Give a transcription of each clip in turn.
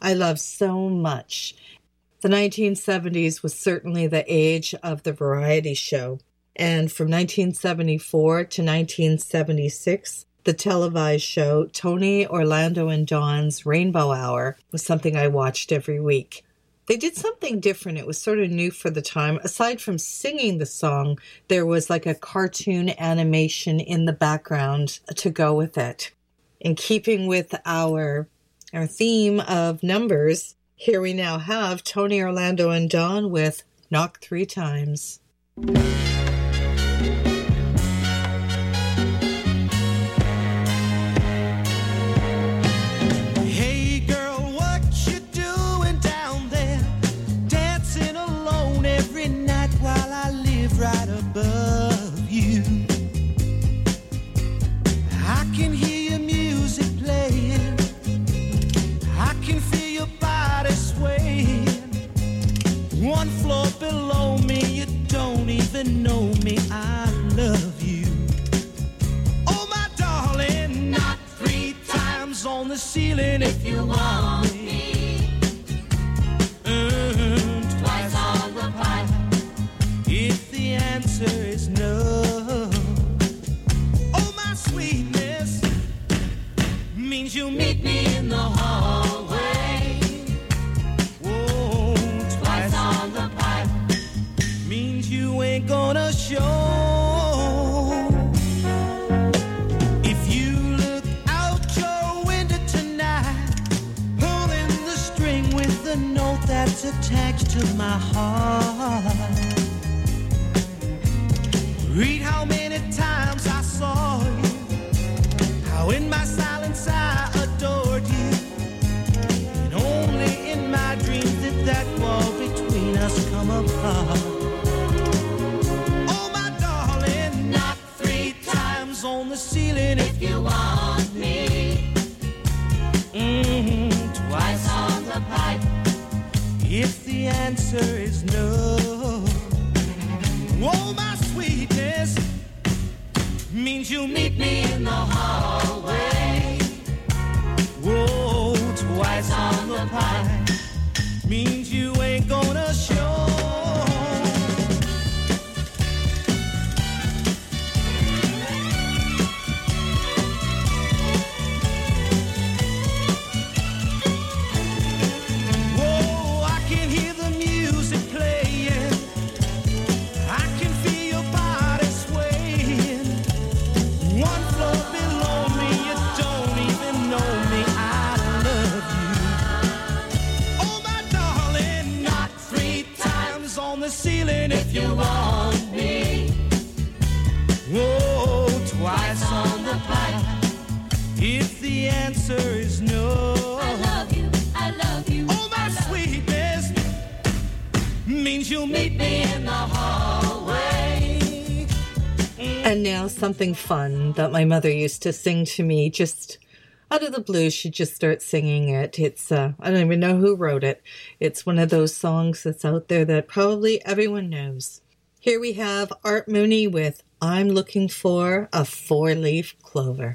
I love so much. The 1970s was certainly the age of the variety show. And from 1974 to 1976, the televised show Tony, Orlando, and Dawn's Rainbow Hour was something I watched every week. They did something different. It was sort of new for the time. Aside from singing the song, there was like a cartoon animation in the background to go with it. In keeping with our theme of numbers, here we now have Tony, Orlando, and Dawn with Knock 3 Times. Right above you, I can hear your music playing, I can feel your body swaying. One floor below me, you don't even know me, I love you. Oh my darling, knock 3 times on the ceiling if you want me. Twice on the pipe if the answer is no. Oh, my sweetness means you'll meet me in the hallway. Oh, twice on the pipe means you ain't gonna show. If you look out your window tonight, pulling the string with the note that's attached to my heart, read how many times I saw you, how in my silence I adored you, and only in my dreams did that wall between us come apart. Oh my darling, knock 3 times on the ceiling if you want me. Twice on the pipe if the answer is no. Oh, my sweetness means you'll meet me in the hallway. Whoa, twice on the pipe means you ain't gonna show. Whoa, I can hear the music playing, I can feel your body swaying. One floor below me, you don't even know me, I love you. Oh my darling, knock 3 times on the ceiling if you want me. Whoa, twice on the pipe if the answer is no. I love you, I love you. Oh my sweetness means you'll meet me in the hallway. And now something fun that my mother used to sing to me, just out of the blue. She'd just start singing it. It's, I don't even know who wrote it. It's one of those songs that's out there that probably everyone knows. Here we have Art Mooney with I'm Looking for a 4-Leaf Clover.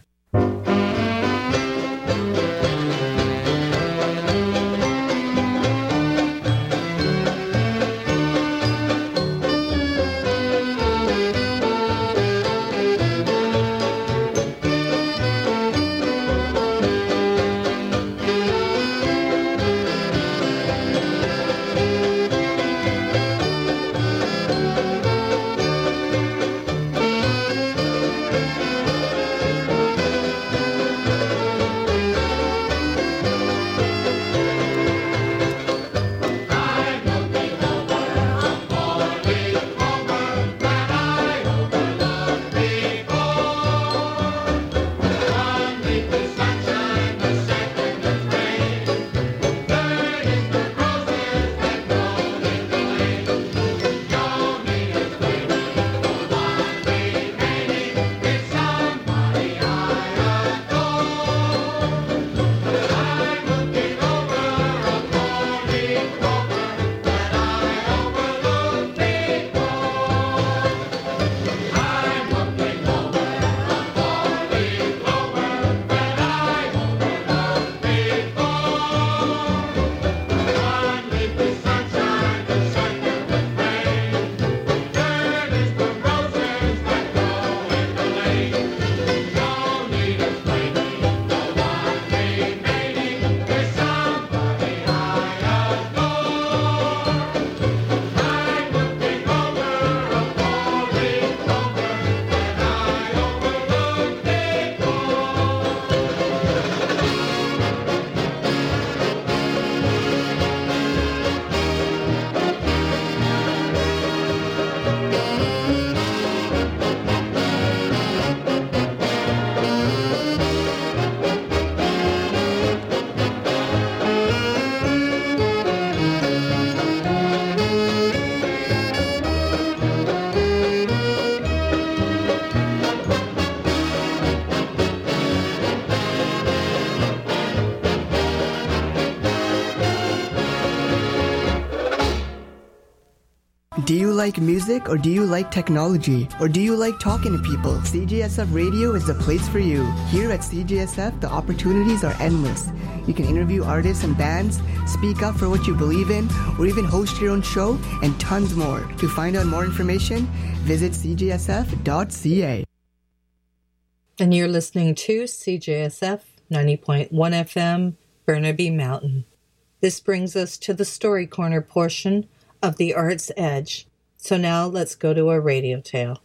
Do you like music, or do you like technology? Or do you like talking to people? CJSF Radio is the place for you. Here at CJSF, the opportunities are endless. You can interview artists and bands, speak up for what you believe in, or even host your own show, and tons more. To find out more information, visit cjsf.ca. And you're listening to CJSF 90.1 FM, Burnaby Mountain. This brings us to the Story Corner portion of The Art's Edge. So now let's go to a radio tale.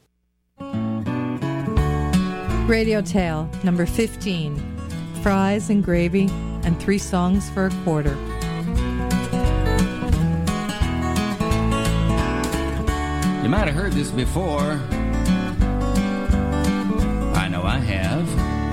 Radio tale number 15. Fries and gravy and 3 songs for a quarter. You might have heard this before. I know I have.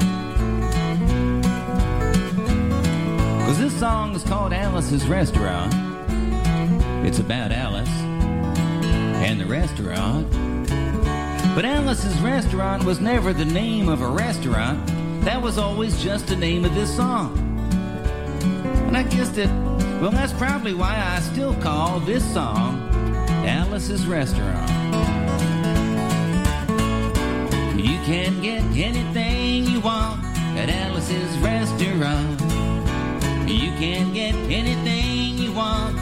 'Cause this song is called Alice's Restaurant. It's about Alice and the restaurant. But Alice's Restaurant was never the name of a restaurant. That was always just the name of this song. And I guess that's probably why I still call this song Alice's Restaurant. You can get anything you want at Alice's Restaurant. You can get anything you want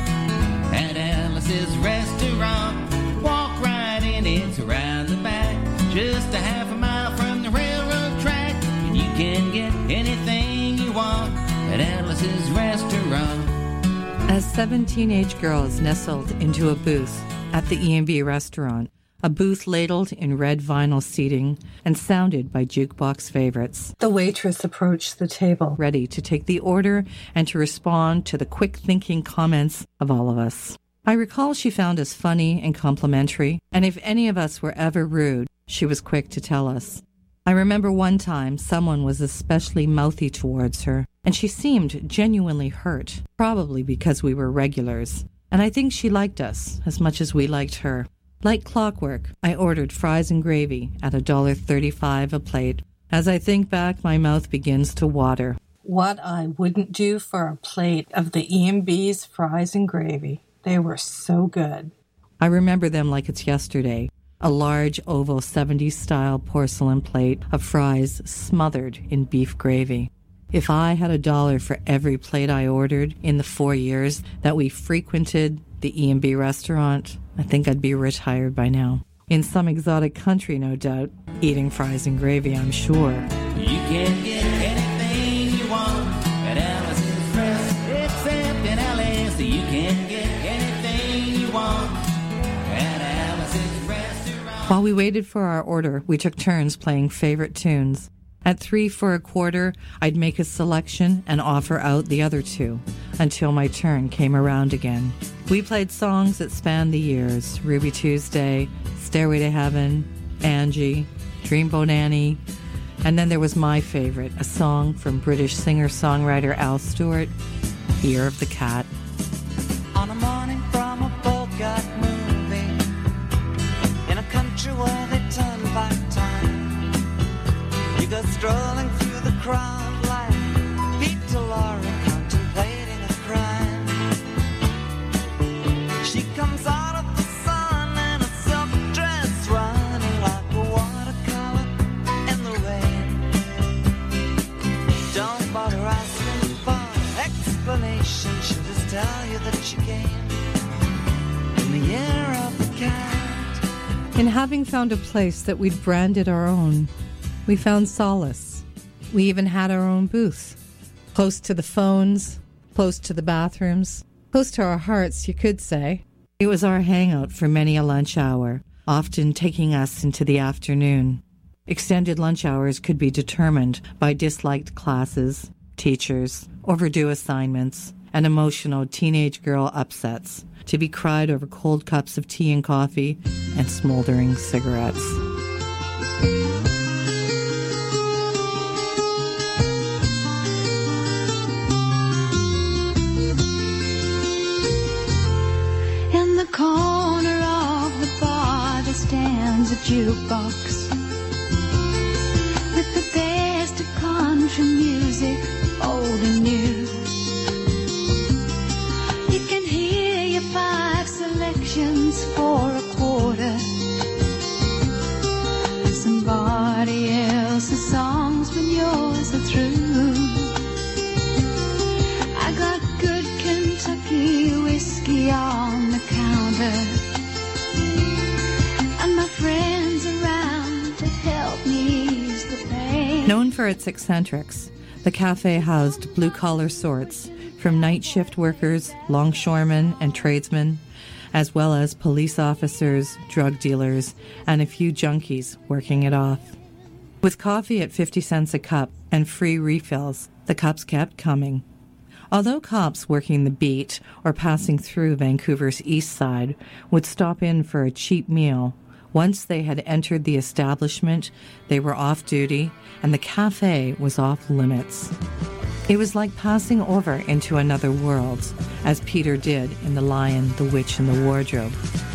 at Alice's Restaurant. Walk right in, it's around the back, just a half a mile from the railroad track. And you can get anything you want at Alice's Restaurant. As 7 teenage girls nestled into a booth at the E&B restaurant, a booth ladled in red vinyl seating and sounded by jukebox favorites, the waitress approached the table, ready to take the order and to respond to the quick-thinking comments of all of us. I recall she found us funny and complimentary, and if any of us were ever rude, she was quick to tell us. I remember one time someone was especially mouthy towards her, and she seemed genuinely hurt, probably because we were regulars. And I think she liked us as much as we liked her. Like clockwork, I ordered fries and gravy at $1.35 a plate. As I think back, my mouth begins to water. What I wouldn't do for a plate of the E&B's fries and gravy. They were so good. I remember them like it's yesterday. A large oval 70s-style porcelain plate of fries smothered in beef gravy. If I had $1 for every plate I ordered in the 4 years that we frequented the E&B restaurant, I think I'd be retired by now. In some exotic country, no doubt, eating fries and gravy, I'm sure. You can get anything you want at Alice's Restaurant, except in Alice. You can get anything you want at Alice's Restaurant. While we waited for our order, we took turns playing favorite tunes. At 3 for a quarter, I'd make a selection and offer out the other 2 until my turn came around again. We played songs that spanned the years: Ruby Tuesday, Stairway to Heaven, Angie, Dreamboat Annie, and then there was my favorite, a song from British singer-songwriter Al Stewart, Year of the Cat. On a morning from a Bogart movie, in a country where they turn back time, you go strolling through the crowd like Peter Lorre contemplating a crime. She comes out of the sun in a silk dress, running like a watercolor in the rain. Don't bother asking for explanation, she'll just tell you that she came in the year of the cat. In having found a place that we'd branded our own, we found solace. We even had our own booth, close to the phones, close to the bathrooms, close to our hearts, you could say. It was our hangout for many a lunch hour, often taking us into the afternoon. Extended lunch hours could be determined by disliked classes, teachers, overdue assignments, and emotional teenage girl upsets, to be cried over cold cups of tea and coffee and smoldering cigarettes. In the corner of the bar there stands a jukebox with the best of country music, old and new. You can hear your 5 selections for a for its eccentrics, the cafe housed blue-collar sorts, from night shift workers, longshoremen, and tradesmen, as well as police officers, drug dealers, and a few junkies working it off. With coffee at 50 cents a cup and free refills, the cups kept coming. Although cops working the beat or passing through Vancouver's east side would stop in for a cheap meal, once they had entered the establishment, they were off duty, and the cafe was off limits. It was like passing over into another world, as Peter did in The Lion, the Witch, and the Wardrobe.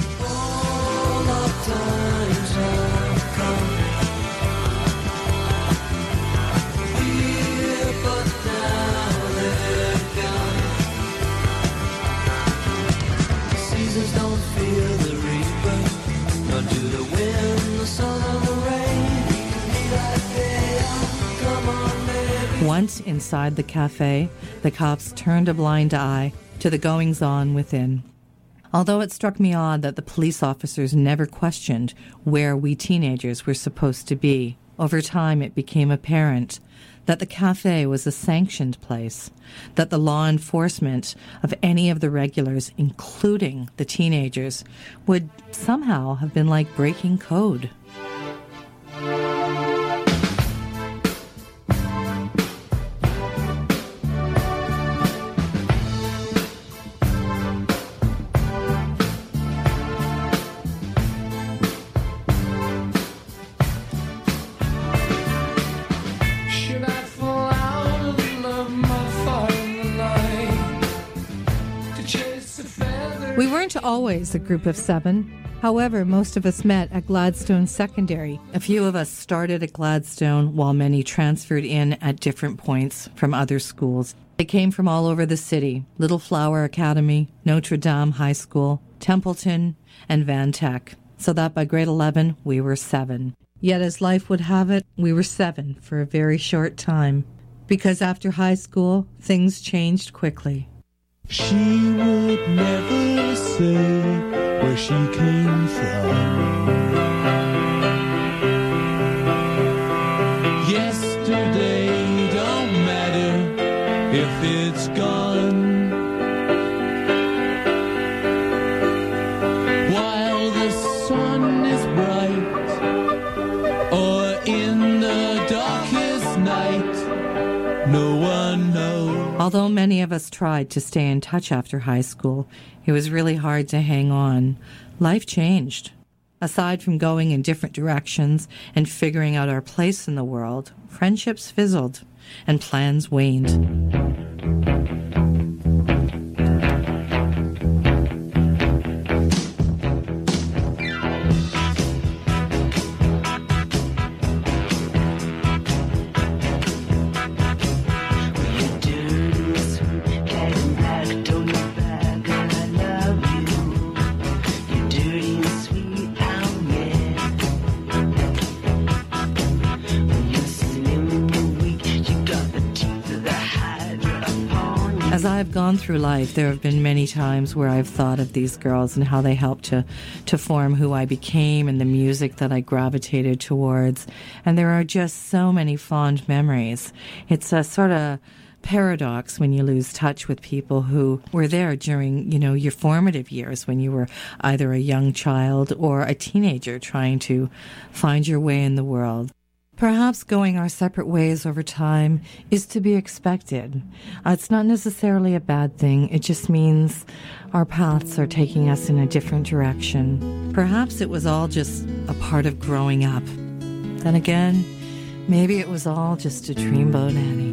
Once inside the cafe, the cops turned a blind eye to the goings-on within. Although it struck me odd that the police officers never questioned where we teenagers were supposed to be, over time it became apparent that the cafe was a sanctioned place, that the law enforcement of any of the regulars, including the teenagers, would somehow have been like breaking code. We weren't always a group of 7. However, most of us met at Gladstone Secondary. A few of us started at Gladstone, while many transferred in at different points from other schools. They came from all over the city: Little Flower Academy, Notre Dame High School, Templeton, and Van Tech. So that by grade 11, we were 7. Yet as life would have it, we were 7 for a very short time. Because after high school, things changed quickly. She would never say where she came from. Yesterday don't matter if it's gone. While the sun is bright, or in the darkest night, no one knows. Although many of us tried to stay in touch after high school, it was really hard to hang on. Life changed. Aside from going in different directions and figuring out our place in the world, friendships fizzled and plans waned. As I've gone through life, there have been many times where I've thought of these girls and how they helped to form who I became and the music that I gravitated towards. And there are just so many fond memories. It's a sort of paradox when you lose touch with people who were there during, your formative years when you were either a young child or a teenager trying to find your way in the world. Perhaps going our separate ways over time is to be expected. It's not necessarily a bad thing. It just means our paths are taking us in a different direction. Perhaps it was all just a part of growing up. Then again, maybe it was all just a dreamboat Annie.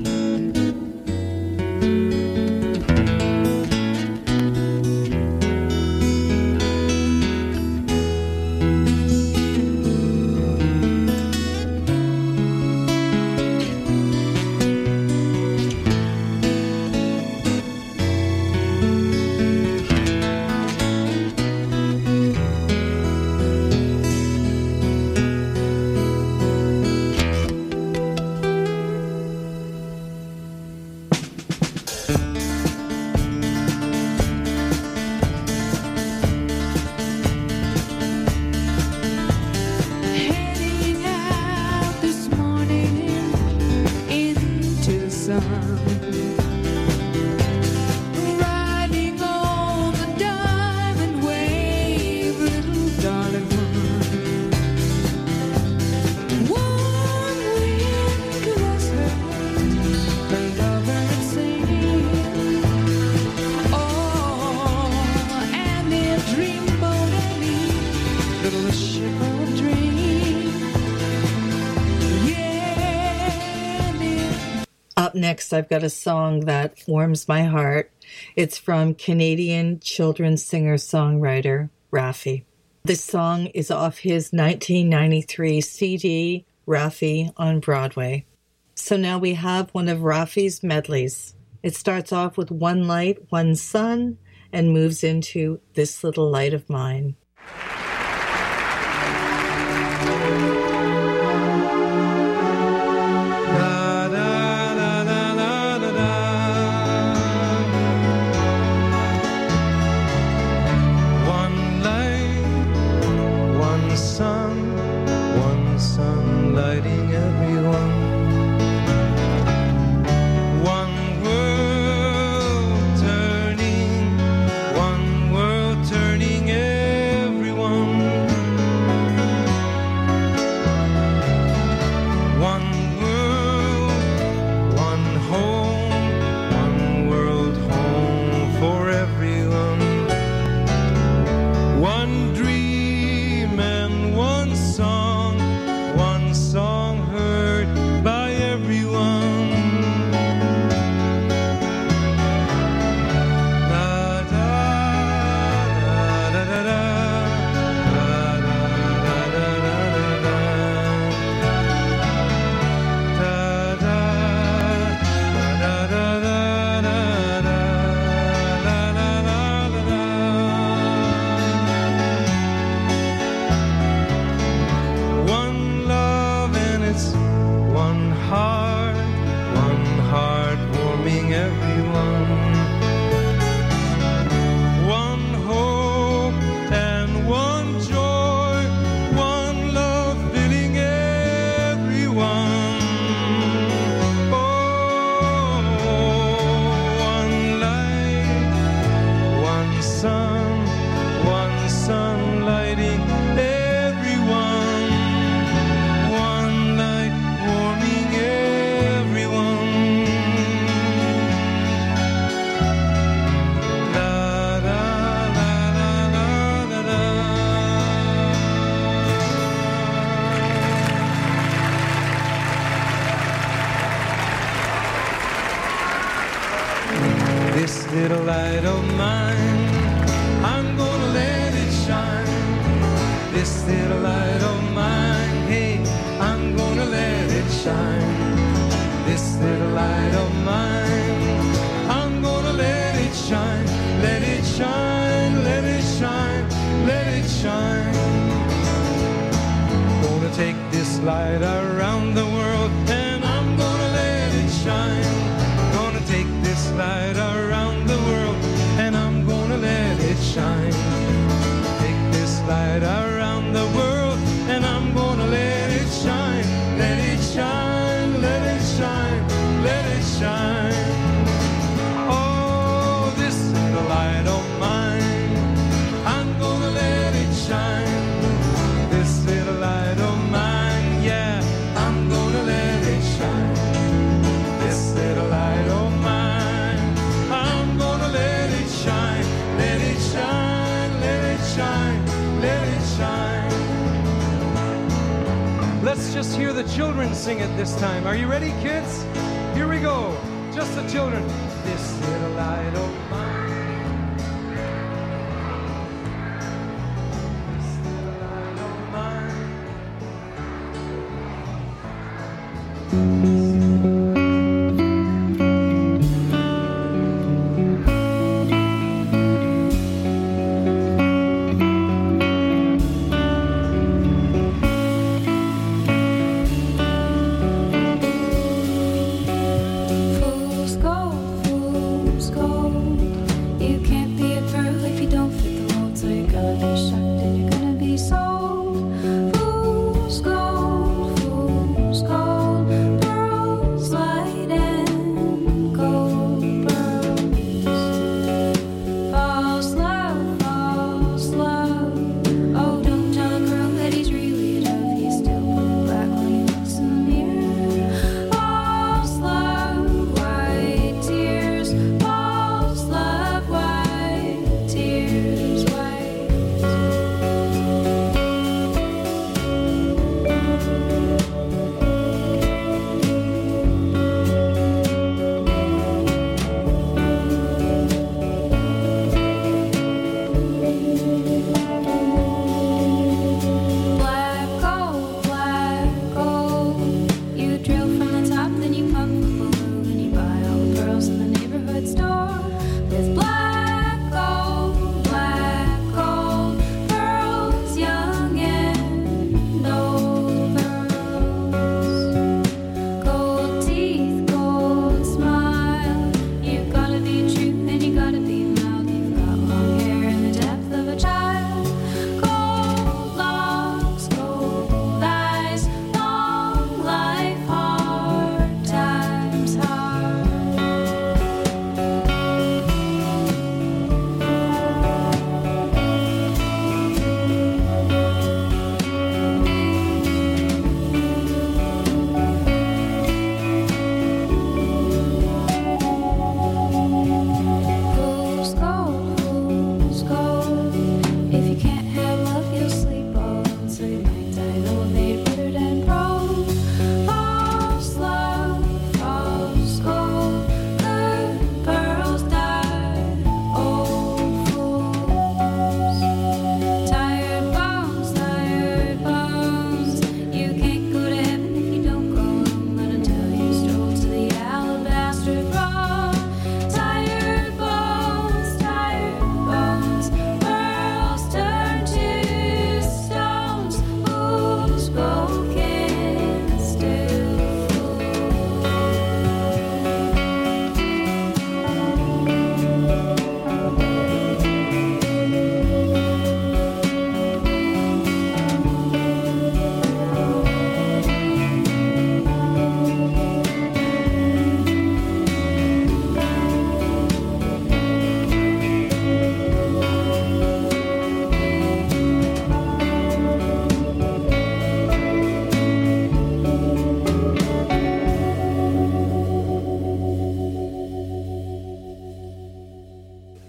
next, I've got a song that warms my heart. It's from Canadian children's singer-songwriter Raffi. This song is off his 1993 CD, Raffi on Broadway. So now we have one of Raffi's medleys. It starts off with One Light, One Sun, and moves into This Little Light of Mine. Little light of mine, I'm gonna let it shine. This little light of mine, hey, I'm gonna let it shine. This little light of mine, I'm gonna let it shine. Let it shine, let it shine, let it shine. Gonna take this light around the world, and I'm gonna let it shine. Gonna take this light around the world, and I'm gonna let it shine. Take this light around the world, and I'm gonna let it shine. Let it shine, let it shine, let it shine. Oh, this little light of mine, I'm gonna let it shine. This little light of mine, yeah, I'm gonna let it shine. This little light of mine, I'm gonna let it shine. Let it shine, let it shine, let it shine. Let's just hear the children sing it this time. Are you ready, kids? Here we go. Just the children. This little light of mine. This little light of mine. Fool's gold,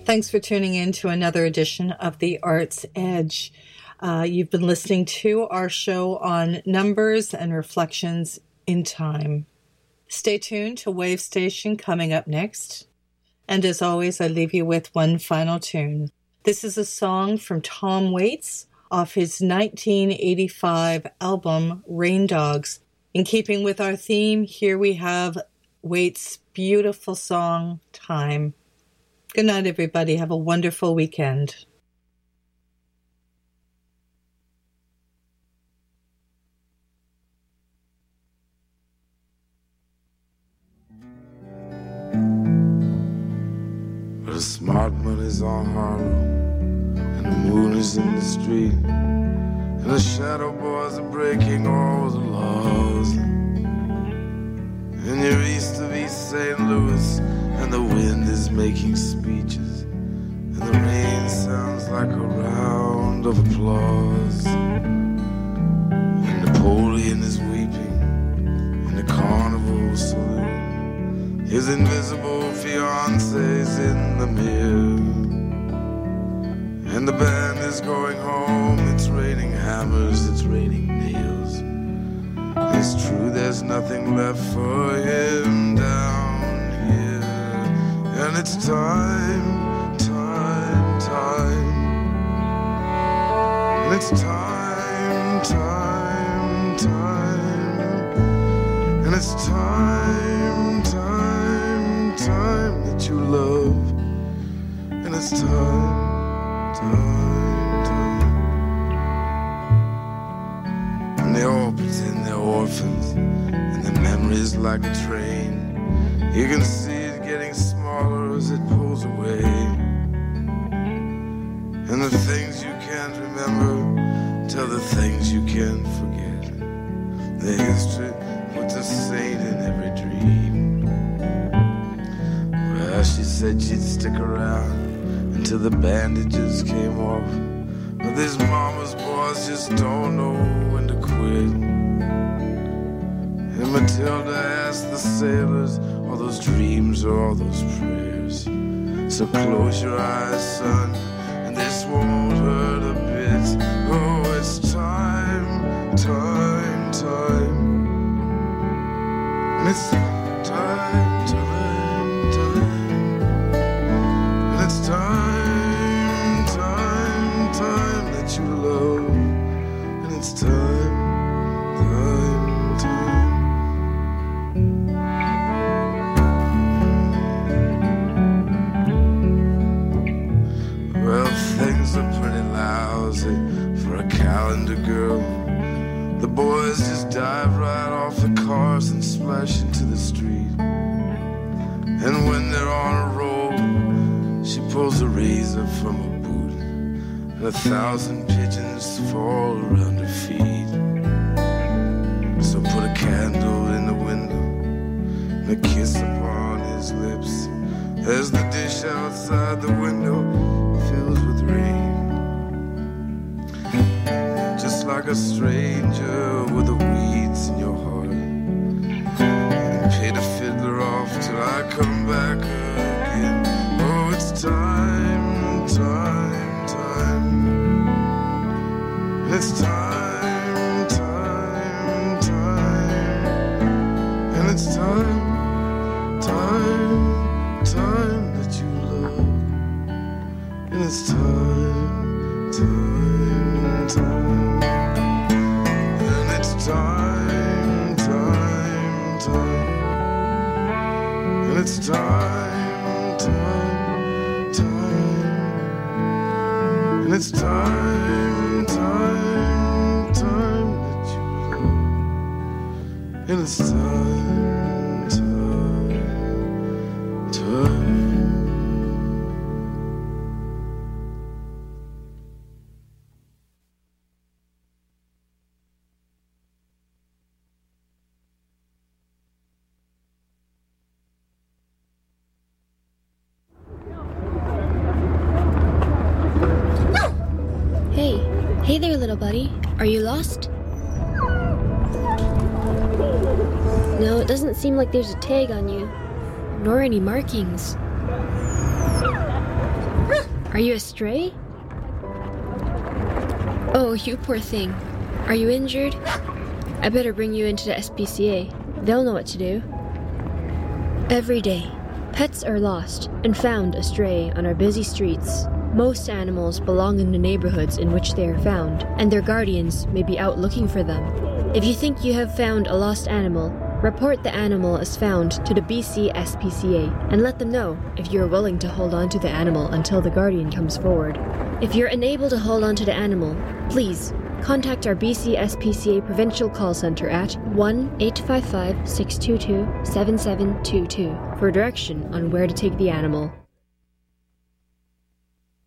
Thanks for tuning in to another edition of The Arts Edge. You've been listening to our show on numbers and reflections in time. Stay tuned to Wave Station coming up next. And as always, I leave you with one final tune. This is a song from Tom Waits off his 1985 album, Rain Dogs. In keeping with our theme, here we have Waits' beautiful song, Time. Good night, everybody. Have a wonderful weekend. The smart money's on Harlow, and the moon is in the street, and the shadow boys are breaking all the laws. And you're east of East St. Louis, and the wind is making speeches, and the rain sounds like a round of applause. And Napoleon is weeping in the carnival saloon. His invisible fiance's in the mirror, and the band is going home. It's raining hammers, it's raining nails. It's true there's nothing left for him down here. And it's time, time, time. And it's time, time, time. And it's time, time, time that you love. And it's time, time, time. And they all pretend they're orphans, and the memory's like a train. You can see it getting smaller as it pulls away. And the things you can't remember tell the things you can't forget. The history puts a saint in every dream. Well, she said she'd stick around until the bandages came off, but these mama's boys just don't know when to quit. And Matilda asked the sailors, all those dreams or all those prayers. So close your eyes, son, and this won't hurt a bit. Oh, it's time, time, time. And it's time, time, time. And it's time, time, time that you love. And it's time, time, time. Well, things are pretty lousy for a calendar girl. The boys just dive right off the cars and splash into the street. And when they're on a roll, she pulls a razor from her boot, and 1,000 pigeons fall around her feet. So put a candle in the window and a kiss upon his lips, as the dish outside the window fills with rain. Just like a stranger with the weeds in your heart, and pay the fiddler off till I come back again. Oh, it's time, time, time. And it's time, time, time. And it's time, time, time that you love. And it's time, time, time. And it's time, time, time. And it's time, time, time. And it's time, time, time that you love. And it's time, time, time. Hey there, little buddy. Are you lost? No, it doesn't seem like there's a tag on you, nor any markings. Are you a stray? Oh, you poor thing. Are you injured? I better bring you into the SPCA. They'll know what to do. Every day, pets are lost and found astray on our busy streets. Most animals belong in the neighborhoods in which they are found, and their guardians may be out looking for them. If you think you have found a lost animal, report the animal as found to the BC SPCA and let them know if you are willing to hold on to the animal until the guardian comes forward. If you're unable to hold on to the animal, please contact our BC SPCA Provincial Call Center at 1-855-622-7722 for direction on where to take the animal.